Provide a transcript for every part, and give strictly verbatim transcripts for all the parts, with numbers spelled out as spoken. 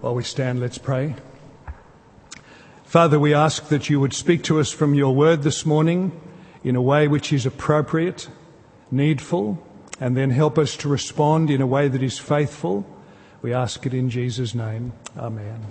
While we stand, let's pray. Father, we ask that you would speak to us from your word this morning in a way which is appropriate, needful, and then help us to respond in a way that is faithful. We ask it in Jesus' name. Amen.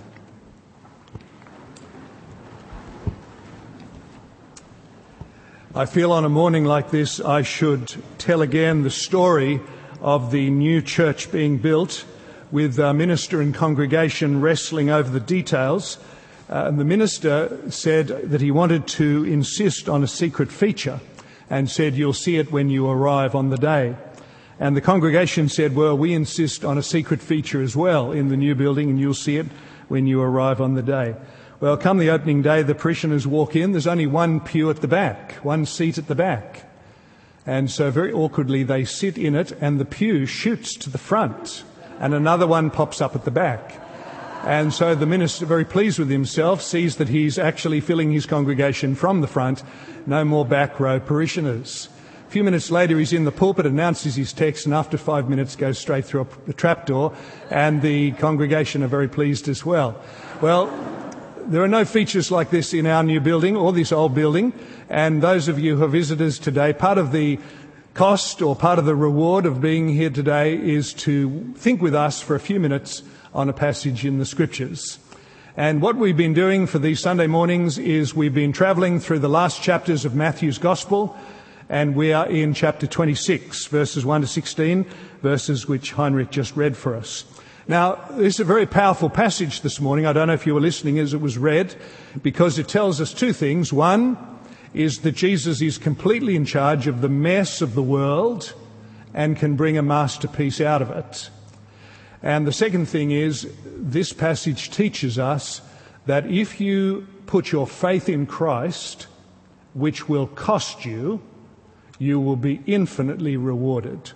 I feel on a morning like this I should tell again the story of the new church being built, with our minister and congregation wrestling over the details. Uh, and the minister said that he wanted to insist on a secret feature and said, "You'll see it when you arrive on the day." And the congregation said, "Well, we insist on a secret feature as well in the new building, and you'll see it when you arrive on the day." Well, come the opening day, the parishioners walk in. There's only one pew at the back, one seat at the back. And so very awkwardly they sit in it, and the pew shoots to the front, and another one pops up at the back. And so the minister, very pleased with himself, sees that he's actually filling his congregation from the front. No more back row parishioners. A few minutes later, he's in the pulpit, announces his text, and after five minutes goes straight through a trapdoor, and the congregation are very pleased as well. Well, there are no features like this in our new building or this old building, and those of you who are visitors today, part of the cost or part of the reward of being here today is to think with us for a few minutes on a passage in the Scriptures. And what we've been doing for these Sunday mornings is we've been travelling through the last chapters of Matthew's Gospel, and we are in chapter twenty-six, verses one to sixteen, verses which Heinrich just read for us. Now, this is a very powerful passage this morning. I don't know if you were listening as it was read, because it tells us two things. One is that Jesus is completely in charge of the mess of the world and can bring a masterpiece out of it. And the second thing is, this passage teaches us that if you put your faith in Christ, which will cost you, you will be infinitely rewarded.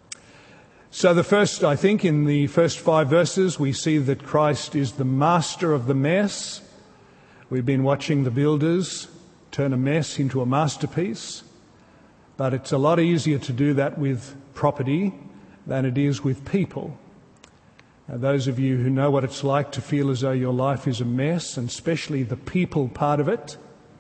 So the first, I think, in the first five verses, we see that Christ is the master of the mess. We've been watching the builders turn a mess into a masterpiece, but it's a lot easier to do that with property than it is with people. Now, those of you who know what it's like to feel as though your life is a mess, and especially the people part of it,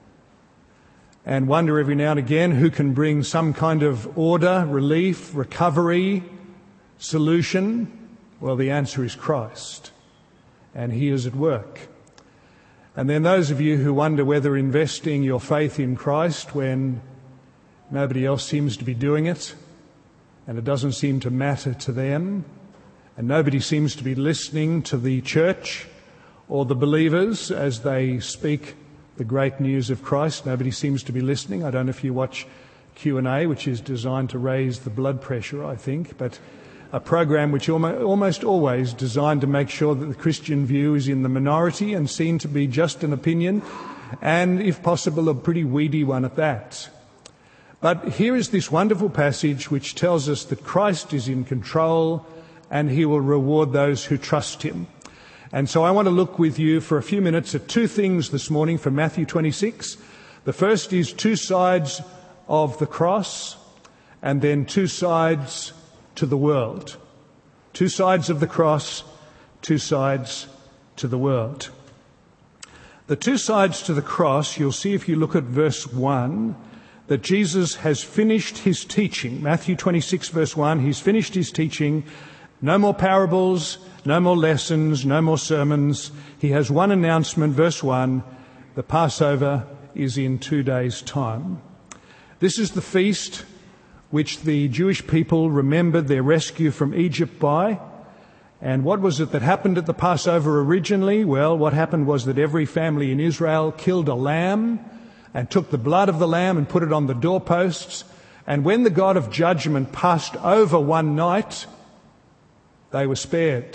and wonder every now and again who can bring some kind of order, relief, recovery, solution, well, the answer is Christ, and he is at work. And then those of you who wonder whether investing your faith in Christ when nobody else seems to be doing it, and it doesn't seem to matter to them, and nobody seems to be listening to the church or the believers as they speak the great news of Christ. Nobody seems to be listening. I don't know if you watch Q and A, which is designed to raise the blood pressure, I think, but a program which almost always designed to make sure that the Christian view is in the minority and seen to be just an opinion, and if possible a pretty weedy one at that. But here is this wonderful passage which tells us that Christ is in control and he will reward those who trust him. And so I want to look with you for a few minutes at two things this morning from Matthew twenty-six. The first is two sides of the cross, and then two sides to the world. Two sides of the cross, two sides to the world. The two sides to the cross, you'll see if you look at verse one, that Jesus has finished his teaching. Matthew twenty-six, verse one, he's finished his teaching. No more parables, no more lessons, no more sermons. He has one announcement, verse one, the Passover is in two days' time. This is the feast which the Jewish people remembered their rescue from Egypt by. And what was it that happened at the Passover originally? Well, what happened was that every family in Israel killed a lamb and took the blood of the lamb and put it on the doorposts. And when the God of judgment passed over one night, they were spared.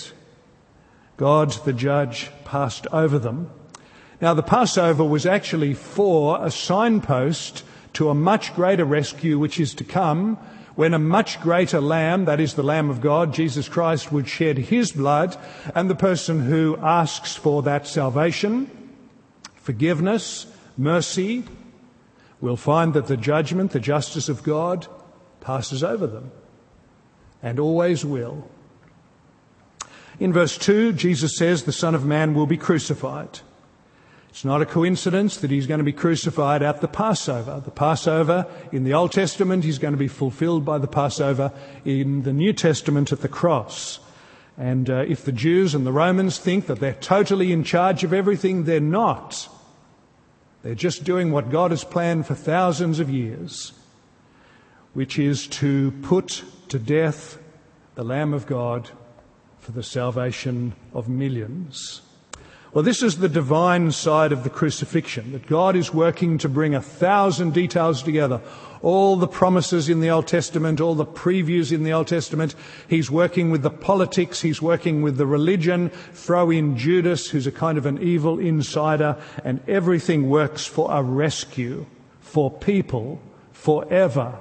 God, the judge, passed over them. Now, the Passover was actually for a signpost to a much greater rescue which is to come, when a much greater lamb, that is the Lamb of God, Jesus Christ, would shed his blood, and the person who asks for that salvation, forgiveness, mercy, will find that the judgment, the justice of God, passes over them, and always will. In verse two, Jesus says the Son of Man will be crucified. It's not a coincidence that he's going to be crucified at the Passover. The Passover in the Old Testament is going to be fulfilled by the Passover in the New Testament at the cross. And uh, if the Jews and the Romans think that they're totally in charge of everything, they're not. They're just doing what God has planned for thousands of years, which is to put to death the Lamb of God for the salvation of millions. Well, this is the divine side of the crucifixion, that God is working to bring a thousand details together. All the promises in the Old Testament, all the previews in the Old Testament. He's working with the politics, he's working with the religion. Throw in Judas, who's a kind of an evil insider, and everything works for a rescue, for people, forever.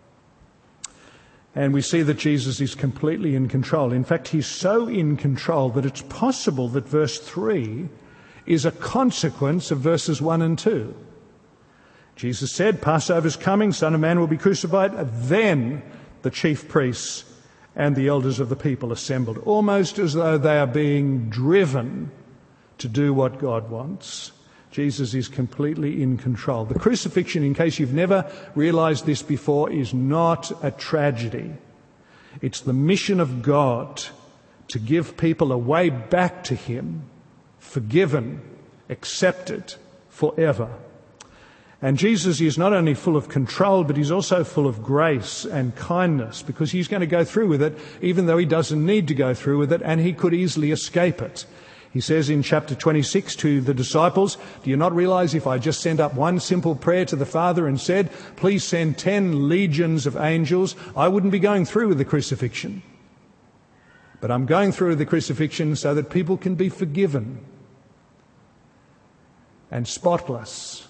And we see that Jesus is completely in control. In fact, he's so in control that it's possible that verse three is a consequence of verses one and two. Jesus said, Passover's coming, Son of Man will be crucified. Then the chief priests and the elders of the people assembled, almost as though they are being driven to do what God wants. Jesus is completely in control. The crucifixion, in case you've never realized this before, is not a tragedy. It's the mission of God to give people a way back to him, forgiven, accepted forever. And Jesus is not only full of control, but he's also full of grace and kindness, because he's going to go through with it, even though he doesn't need to go through with it, and he could easily escape it. He says in chapter twenty-six to the disciples, do you not realize if I just sent up one simple prayer to the Father and said, please send ten legions of angels, I wouldn't be going through with the crucifixion. But I'm going through with the crucifixion so that people can be forgiven and spotless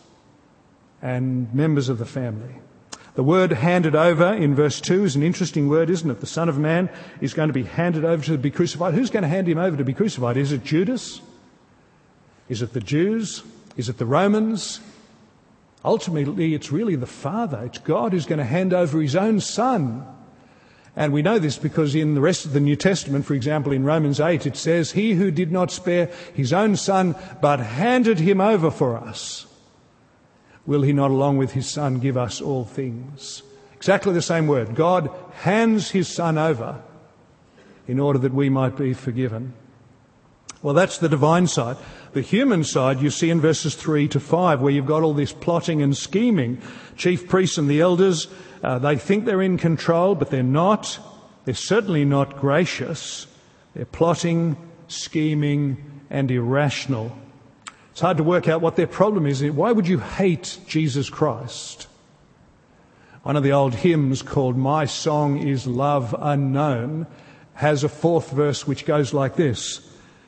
and members of the family. The word handed over in verse two is an interesting word, isn't it? The Son of Man is going to be handed over to be crucified. Who's going to hand him over to be crucified? Is it Judas? Is it the Jews? Is it the Romans? Ultimately, it's really the Father. It's God who's going to hand over his own Son. And we know this because in the rest of the New Testament, for example, in Romans eight, it says, he who did not spare his own Son, but handed him over for us, will he not along with his Son give us all things? Exactly the same word. God hands his Son over in order that we might be forgiven. Well, that's the divine side. The human side you see in verses three to five, where you've got all this plotting and scheming. Chief priests and the elders, uh, they think they're in control, but they're not. They're certainly not gracious. They're plotting, scheming, and irrational. It's hard to work out what their problem is. Why would you hate Jesus Christ? One of the old hymns called My Song is Love Unknown has a fourth verse which goes like this.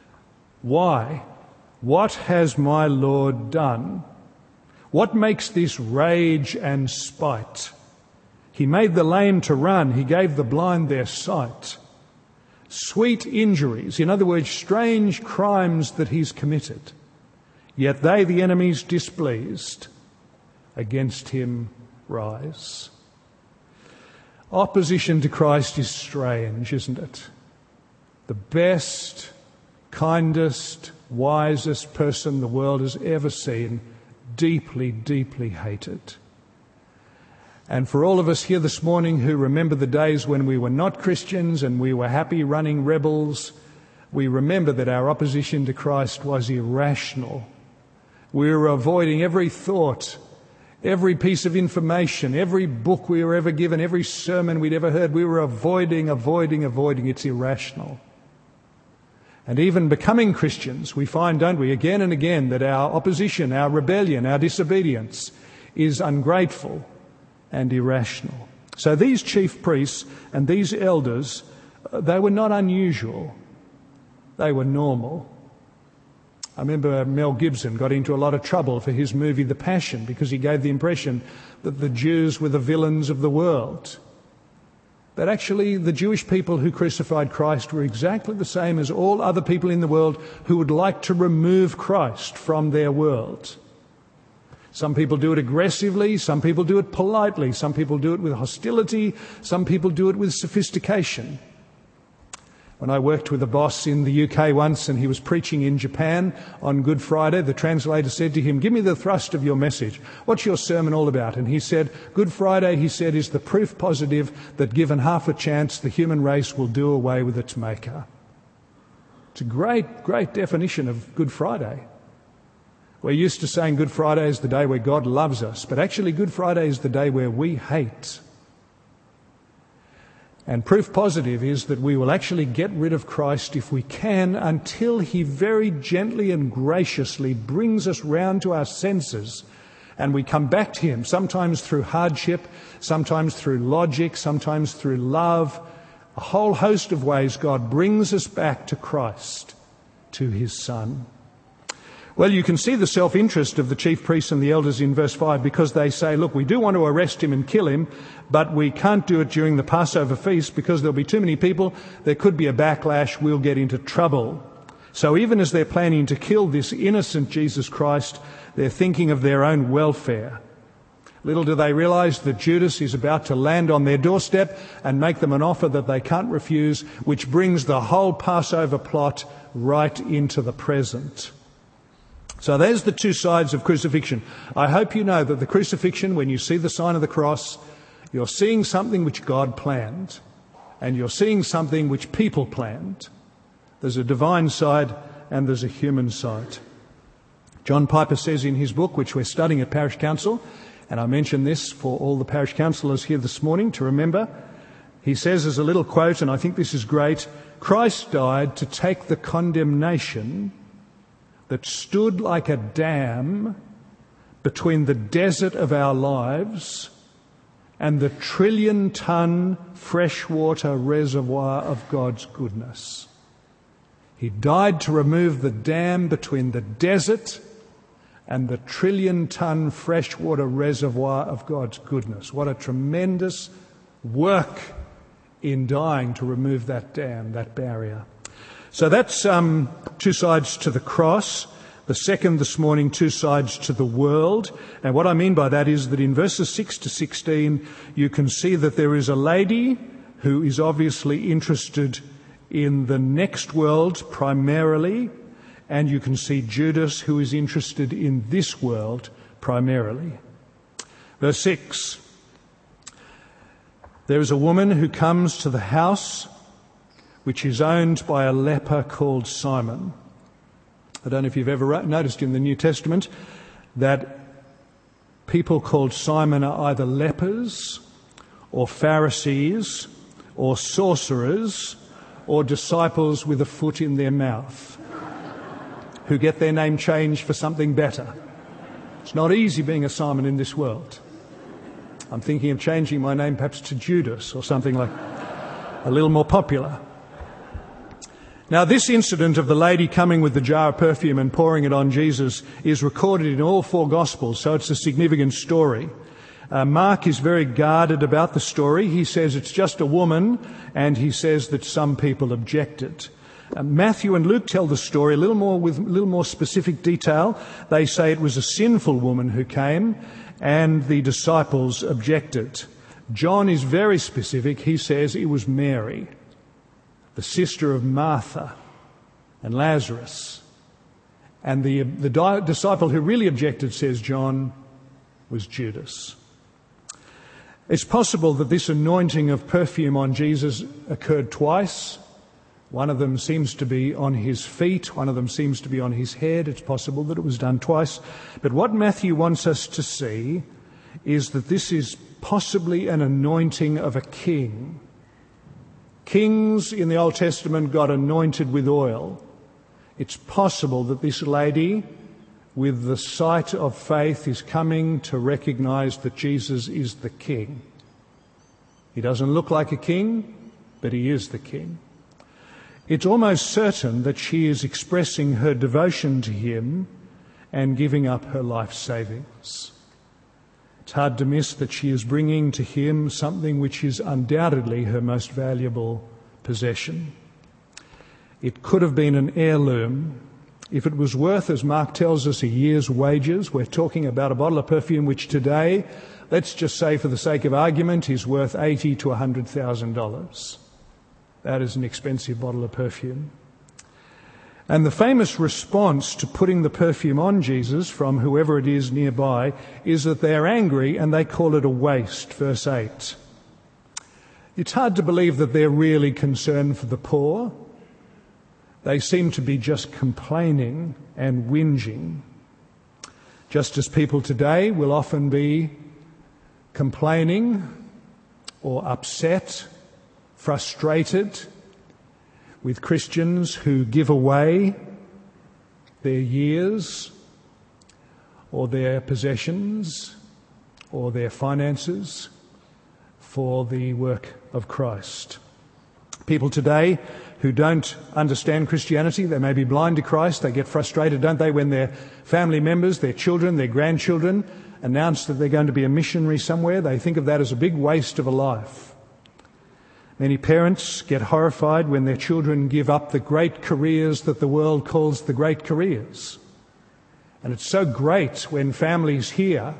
Why? What has my Lord done? What makes this rage and spite? He made the lame to run. He gave the blind their sight. Sweet injuries, in other words, strange crimes that he's committed. Yet they, the enemies displeased, against him rise. Opposition to Christ is strange, isn't it? The best, kindest, wisest person the world has ever seen, deeply, deeply hated. And for all of us here this morning who remember the days when we were not Christians and we were happy running rebels, we remember that our opposition to Christ was irrational. We were avoiding every thought, every piece of information, every book we were ever given, every sermon we'd ever heard. We were avoiding, avoiding, avoiding. It's irrational. And even becoming Christians, we find, don't we, again and again, that our opposition, our rebellion, our disobedience is ungrateful and irrational. So these chief priests and these elders, they were not unusual. They were normal. I remember Mel Gibson got into a lot of trouble for his movie The Passion because he gave the impression that the Jews were the villains of the world. But actually the Jewish people who crucified Christ were exactly the same as all other people in the world who would like to remove Christ from their world. Some people do it aggressively, some people do it politely, some people do it with hostility, some people do it with sophistication. When I worked with a boss in the U K once and he was preaching in Japan on Good Friday, the translator said to him, "Give me the thrust of your message. What's your sermon all about?" And he said, "Good Friday," he said, "is the proof positive that given half a chance, the human race will do away with its maker." It's a great, great definition of Good Friday. We're used to saying Good Friday is the day where God loves us, but actually Good Friday is the day where we hate. And proof positive is that we will actually get rid of Christ if we can, until he very gently and graciously brings us round to our senses and we come back to him, sometimes through hardship, sometimes through logic, sometimes through love. A whole host of ways God brings us back to Christ, to his Son. Well, you can see the self-interest of the chief priests and the elders in verse five, because they say, look, we do want to arrest him and kill him, but we can't do it during the Passover feast because there'll be too many people. There could be a backlash. We'll get into trouble. So even as they're planning to kill this innocent Jesus Christ, they're thinking of their own welfare. Little do they realize that Judas is about to land on their doorstep and make them an offer that they can't refuse, which brings the whole Passover plot right into the present. So there's the two sides of crucifixion. I hope you know that the crucifixion, when you see the sign of the cross, you're seeing something which God planned, and you're seeing something which people planned. There's a divine side and there's a human side. John Piper says in his book, which we're studying at Parish Council, and I mention this for all the parish councillors here this morning to remember, he says as a little quote, and I think this is great, "Christ died to take the condemnation that stood like a dam between the desert of our lives and the trillion-ton freshwater reservoir of God's goodness." He died to remove the dam between the desert and the trillion-ton freshwater reservoir of God's goodness. What a tremendous work in dying to remove that dam, that barrier. So that's um, two sides to the cross. The second this morning, two sides to the world. And what I mean by that is that in verses six to sixteen, you can see that there is a lady who is obviously interested in the next world primarily, and you can see Judas, who is interested in this world primarily. Verse six. There is a woman who comes to the house which is owned by a leper called Simon. I don't know if you've ever noticed in the New Testament that people called Simon are either lepers or Pharisees or sorcerers or disciples with a foot in their mouth who get their name changed for something better. It's not easy being a Simon in this world. I'm thinking of changing my name perhaps to Judas or something like a little more popular. Now, this incident of the lady coming with the jar of perfume and pouring it on Jesus is recorded in all four Gospels, so it's a significant story. Uh, Mark is very guarded about the story. He says it's just a woman, and he says that some people objected. Uh, Matthew and Luke tell the story a little more with a little more specific detail. They say it was a sinful woman who came, and the disciples objected. John is very specific. He says it was Mary, the sister of Martha and Lazarus. And the, the di- disciple who really objected, says John, was Judas. It's possible that this anointing of perfume on Jesus occurred twice. One of them seems to be on his feet. One of them seems to be on his head. It's possible that it was done twice. But what Matthew wants us to see is that this is possibly an anointing of a king. Kings in the Old Testament got anointed with oil. It's possible that this lady, with the sight of faith, is coming to recognize that Jesus is the king. He doesn't look like a king, but he is the king. It's almost certain that she is expressing her devotion to him and giving up her life savings. It's hard to miss that she is bringing to him something which is undoubtedly her most valuable possession. It could have been an heirloom. If it was worth, as Mark tells us, a year's wages, we're talking about a bottle of perfume which today, let's just say for the sake of argument, is worth eighty to one hundred thousand dollars. That is an expensive bottle of perfume. And the famous response to putting the perfume on Jesus from whoever it is nearby is that they're angry and they call it a waste, verse eight. It's hard to believe that they're really concerned for the poor. They seem to be just complaining and whinging. Just as people today will often be complaining or upset, frustrated with Christians who give away their years or their possessions or their finances for the work of Christ. People today who don't understand Christianity, they may be blind to Christ, they get frustrated, don't they, when their family members, their children, their grandchildren announce that they're going to be a missionary somewhere. They think of that as a big waste of a life. Many parents get horrified when their children give up the great careers that the world calls the great careers. And it's so great when families here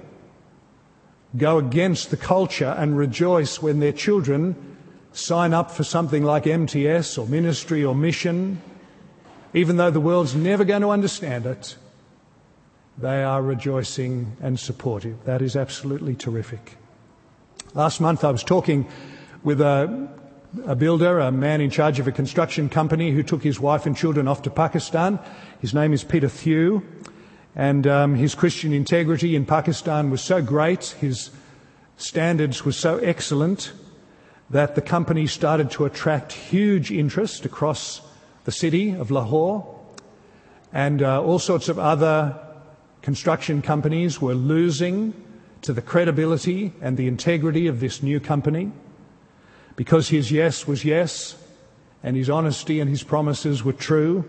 go against the culture and rejoice when their children sign up for something like M T S or ministry or mission. Even though the world's never going to understand it, they are rejoicing and supportive. That is absolutely terrific. Last month I was talking with a, a builder, a man in charge of a construction company who took his wife and children off to Pakistan. His name is Peter Thew, and um, his Christian integrity in Pakistan was so great, his standards were so excellent, that the company started to attract huge interest across the city of Lahore, and uh, all sorts of other construction companies were losing to the credibility and the integrity of this new company because his yes was yes and his honesty and his promises were true.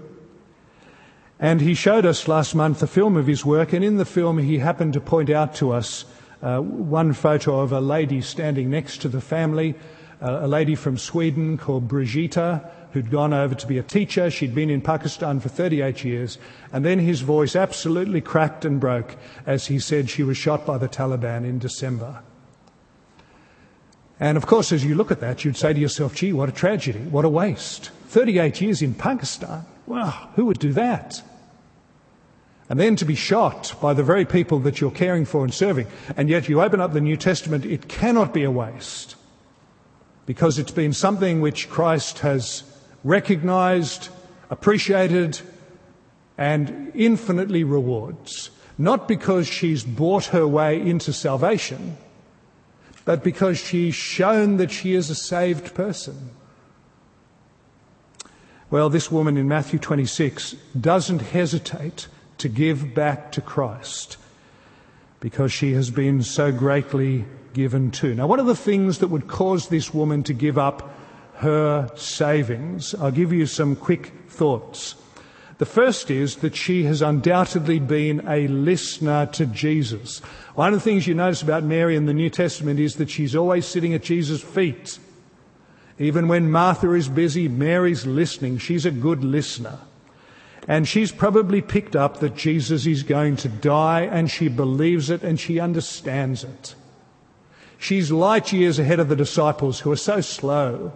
And he showed us last month a film of his work, and in the film he happened to point out to us uh, one photo of a lady standing next to the family, a lady from Sweden called Brigitta, who'd gone over to be a teacher. She'd been in Pakistan for thirty-eight years. And then his voice absolutely cracked and broke as he said she was shot by the Taliban in December. And of course, as you look at that, you'd say to yourself, gee, what a tragedy, what a waste. thirty-eight years in Pakistan. Wow, who would do that? And then to be shot by the very people that you're caring for and serving. And yet you open up the New Testament, it cannot be a waste, because it's been something which Christ has recognized, appreciated, and infinitely rewards. Not because she's bought her way into salvation, but because she's shown that she is a saved person. Well, this woman in Matthew twenty-six doesn't hesitate to give back to Christ because she has been so greatly given to. Now, what are the things that would cause this woman to give up her savings? I'll give you some quick thoughts. The first is that she has undoubtedly been a listener to Jesus. One of the things you notice about Mary in the New Testament is that she's always sitting at Jesus' feet. Even when Martha is busy, Mary's listening. She's a good listener. And she's probably picked up that Jesus is going to die, and she believes it and she understands it. She's light years ahead of the disciples who are so slow.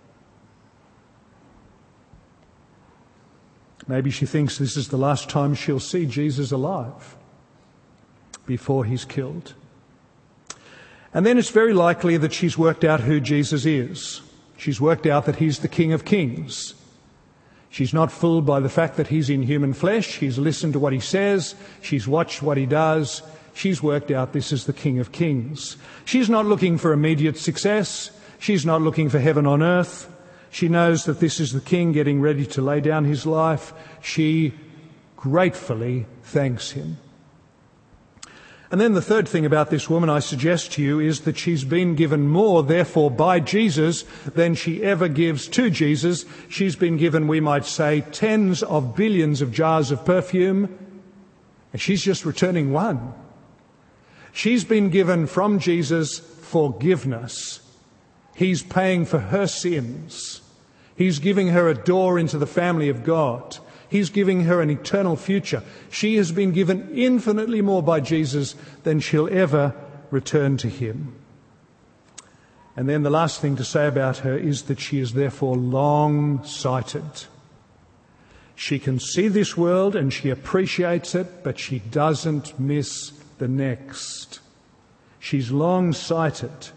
Maybe she thinks this is the last time she'll see Jesus alive before he's killed. And then it's very likely that she's worked out who Jesus is. She's worked out that he's the King of Kings. She's not fooled by the fact that he's in human flesh. She's listened to what he says. She's watched what he does. She's worked out this is the King of Kings. She's not looking for immediate success. She's not looking for heaven on earth. She knows that this is the King getting ready to lay down his life. She gratefully thanks him. And then the third thing about this woman I suggest to you is that she's been given more, therefore, by Jesus than she ever gives to Jesus. She's been given, we might say, tens of billions of jars of perfume, and she's just returning one. She's been given from Jesus forgiveness. He's paying for her sins. He's giving her a door into the family of God. He's giving her an eternal future. She has been given infinitely more by Jesus than she'll ever return to him. And then the last thing to say about her is that she is therefore long-sighted. She can see this world and she appreciates it, but she doesn't miss the next. She's long-sighted.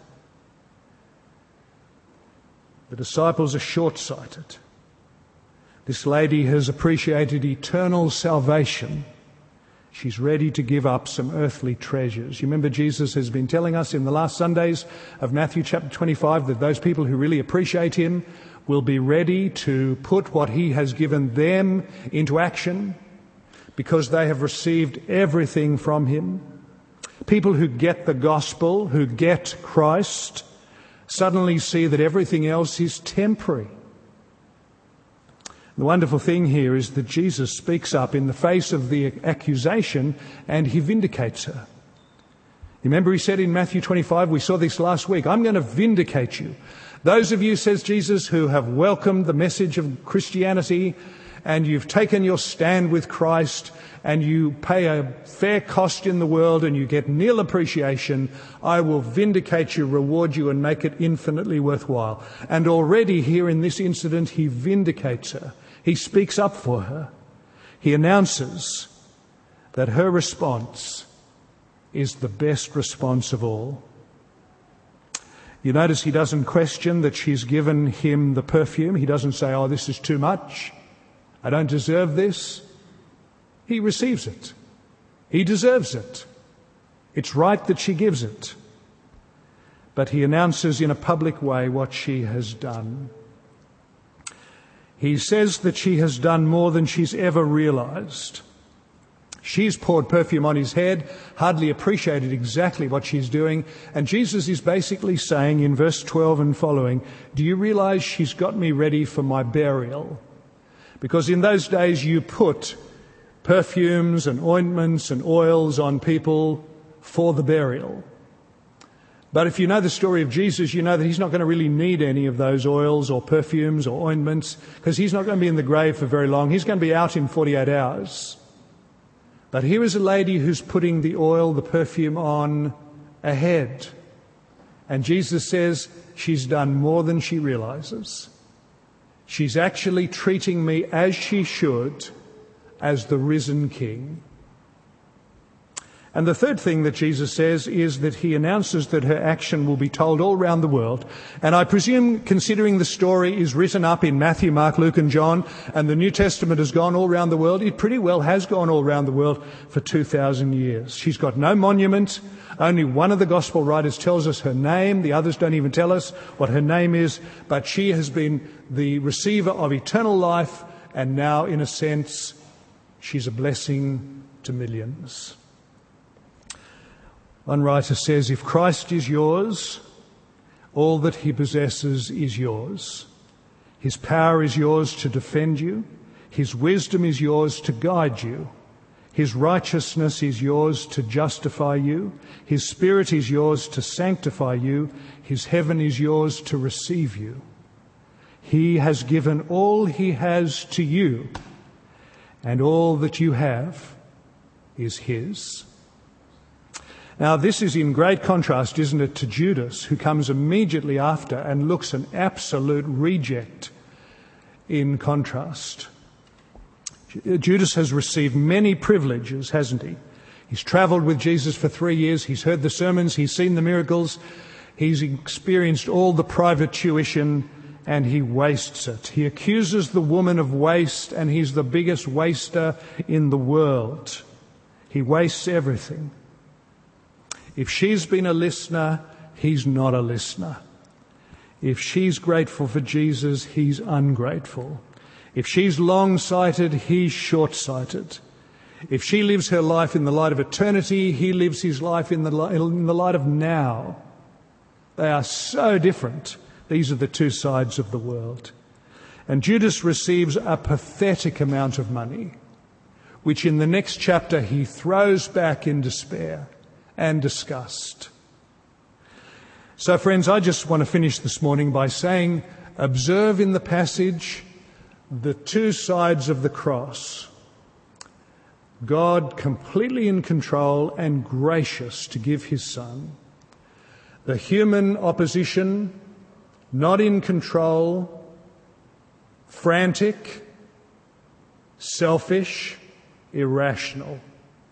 The disciples are short-sighted. This lady has appreciated eternal salvation. She's ready to give up some earthly treasures. You remember Jesus has been telling us in the last Sundays of Matthew chapter twenty-five that those people who really appreciate him will be ready to put what he has given them into action because they have received everything from him. People who get the gospel, who get Christ, suddenly see that everything else is temporary. The wonderful thing here is that Jesus speaks up in the face of the accusation and he vindicates her. Remember he said in Matthew twenty-five, we saw this last week, I'm going to vindicate you. Those of you, says Jesus, who have welcomed the message of Christianity and you've taken your stand with Christ and you pay a fair cost in the world and you get nil appreciation, I will vindicate you, reward you and make it infinitely worthwhile. And already here in this incident, he vindicates her. He speaks up for her. He announces that her response is the best response of all. You notice he doesn't question that she's given him the perfume. He doesn't say, oh, this is too much. I don't deserve this. He receives it. He deserves it. It's right that she gives it. But he announces in a public way what she has done. He says that she has done more than she's ever realized. She's poured perfume on his head, hardly appreciated exactly what she's doing. And Jesus is basically saying in verse twelve and following, do you realize she's got me ready for my burial? Because in those days you put perfumes and ointments and oils on people for the burial. But if you know the story of Jesus, you know that he's not going to really need any of those oils or perfumes or ointments because he's not going to be in the grave for very long. He's going to be out in forty-eight hours. But here is a lady who's putting the oil, the perfume on ahead. And Jesus says she's done more than she realizes. She's actually treating me as she should, as the risen King. And the third thing that Jesus says is that he announces that her action will be told all around the world. And I presume, considering the story is written up in Matthew, Mark, Luke and John, and the New Testament has gone all around the world, it pretty well has gone all around the world for two thousand years. She's got no monument. Only one of the gospel writers tells us her name. The others don't even tell us what her name is. But she has been the receiver of eternal life, and now, in a sense, she's a blessing to millions. One writer says, if Christ is yours, all that he possesses is yours. His power is yours to defend you. His wisdom is yours to guide you. His righteousness is yours to justify you. His Spirit is yours to sanctify you. His heaven is yours to receive you. He has given all he has to you, and all that you have is his. Now, this is in great contrast, isn't it, to Judas, who comes immediately after and looks an absolute reject in contrast. Judas has received many privileges, hasn't he? He's travelled with Jesus for three years. He's heard the sermons. He's seen the miracles. He's experienced all the private tuition, and he wastes it. He accuses the woman of waste, and he's the biggest waster in the world. He wastes everything. If she's been a listener, he's not a listener. If she's grateful for Jesus, he's ungrateful. If she's long-sighted, he's short-sighted. If she lives her life in the light of eternity, he lives his life in the light, in the light of now. They are so different. These are the two sides of the world. And Judas receives a pathetic amount of money, which in the next chapter he throws back in despair and disgust. So, friends, I just want to finish this morning by saying, observe in the passage the two sides of the cross. God completely in control and gracious to give his Son. The human opposition, not in control, frantic, selfish, irrational.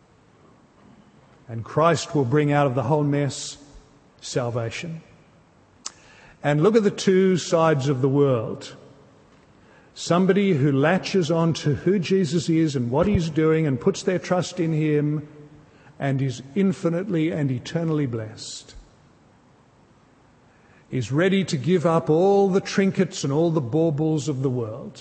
And Christ will bring out of the whole mess salvation. And look at the two sides of the world. Somebody who latches on to who Jesus is and what he's doing and puts their trust in him and is infinitely and eternally blessed. Is ready to give up all the trinkets and all the baubles of the world.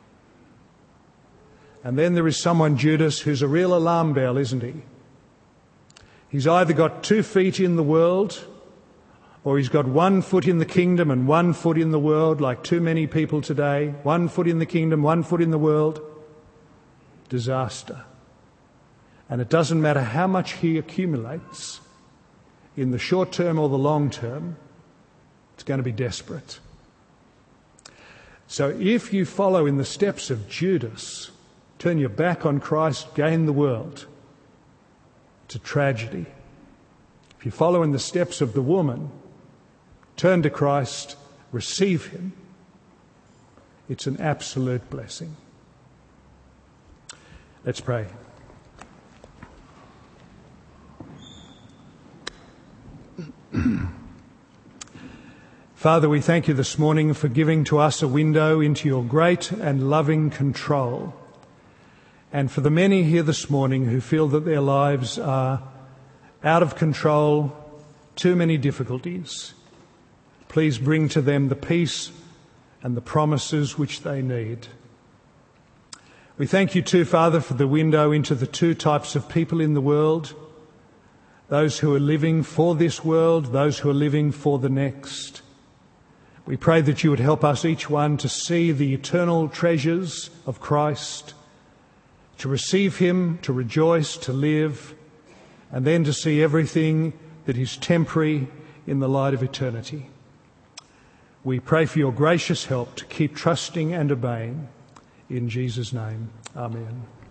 And then there is someone, Judas, who's a real alarm bell, isn't he? He's either got two feet in the world, or he's got one foot in the kingdom and one foot in the world, like too many people today. One foot in the kingdom, one foot in the world. Disaster. And it doesn't matter how much he accumulates, in the short term or the long term, it's going to be desperate. So if you follow in the steps of Judas, turn your back on Christ, gain the world, it's a tragedy. If you follow in the steps of the woman, turn to Christ, receive him, it's an absolute blessing. Let's pray. Father, we thank you this morning for giving to us a window into your great and loving control. And for the many here this morning who feel that their lives are out of control, too many difficulties, please bring to them the peace and the promises which they need. We thank you too, Father, for the window into the two types of people in the world, those who are living for this world, those who are living for the next. We pray that you would help us each one to see the eternal treasures of Christ, to receive him, to rejoice, to live, and then to see everything that is temporary in the light of eternity. We pray for your gracious help to keep trusting and obeying. In Jesus' name, amen.